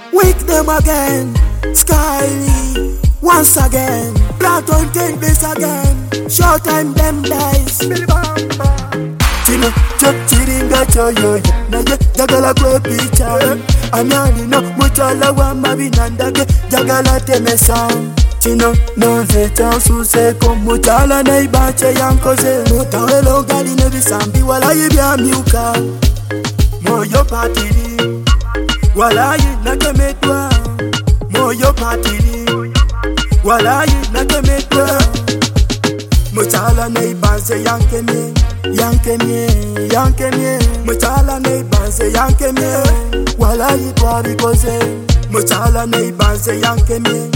Wake them again, Skyly, once again. Platon take this again. Short time them dies. Chino, chok chiringa choyo. Naye, jagala kwe picha. Anyali no, muchala wa mabinandake. Jagala temesa. Chino, no ze chansu seko. Muchala na ibache yankoze. Mutawelo gali nebisambi wala yibya miuka. Moyo patiri walayi nakemedwa. Moyo patiri walayi nakemedwa. Muchala na ibanse yankemye. Yankemye Muchala na ibanse yankemye. Walayi twabikoze. Muchala na ibanse yankemye.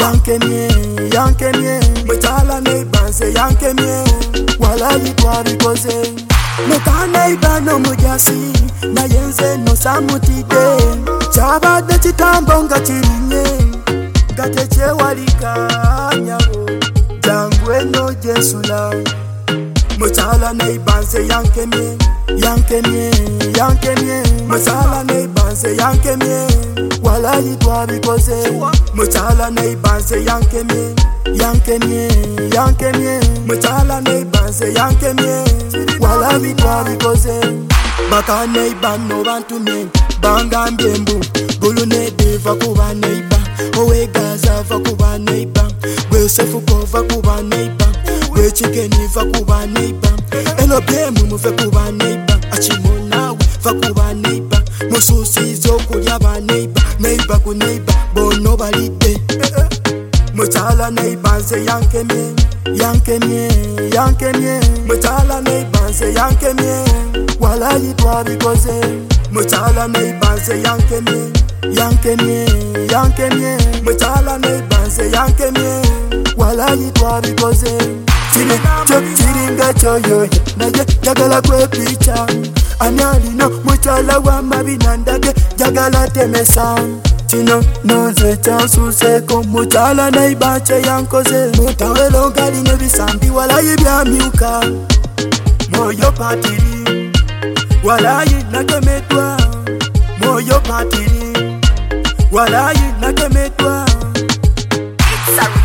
Muchala na ibanse yankemye. Walayi twabikoze. Mukana ibano mujasi na yenze no samutide. Chabade chitambo nga chirinye gateche walika nyabo jangwe no jesula. Muchala na ibanse yankemye. Muchala na ibanse yankemye. Walayi twabikoze. Muchala na ibanse yankemye. Muchala na ibanse yankemye. Walayi twabikoze. Bakane ibano bantume bangambye mbu gulu nedeva kuba neiba. Owe gaza va kuba neiba. Gwe sefuko va kuba neiba. Gwe chikeni va kuba neiba. Elobemu muve kuba neiba. Achimonawe va kuba neiba. Mususi zokulya ba neiba. Neiba ku neiba bono balide. Muchala na ibanse yankemye. Muchala na ibanse yankemye. Walayi twabikoze. Muchala na ibanse yankemye. Muchala na ibanse yankemye. Walayi twabikoze. Chiringa choyo naye jagala kwe picha. Anyali no muchala wa mabinandage jagala temesa. Chino nonze chansu seko. Muchala na ibache yankoze. Mutawelo gali nebisambi walayi bya miuka. Moyo patiri walayi nakemedwa. Moyo patiri walayi nakemedwa. It's a